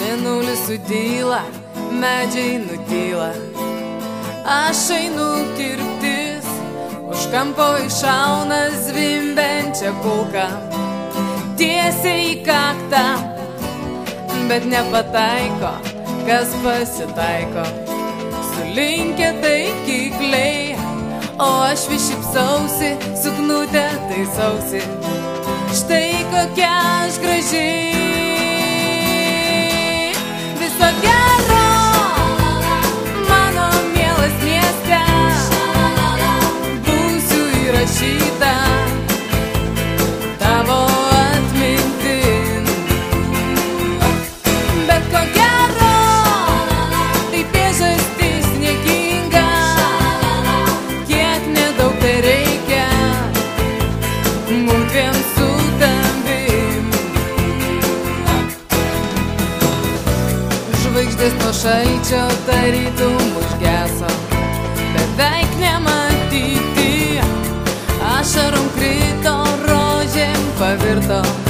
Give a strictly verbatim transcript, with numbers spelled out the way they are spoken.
Mėnulis sudyla, medžiai nutyla. Aš einu kirptis, už kampo iššauna zvimbiančią kulką. Tiesiai į kaktą, bet nepataiko, kas pasitaiko. Sulinkę taikikliai, o aš vis šypsausi, suknutę taisausi. Štai kokia aš gražiai. Viso gero, mano mielas mieste, būsiu įrašyta tavo atmintin. Bet ko gero, tai priežastis niekinga, kiek nedaug tai reikia mum dviem su tavim. Žvaigždės nuo šalčio tarytum užgeso, beveik nematyti. Ašarom krito, rožėm pavirto.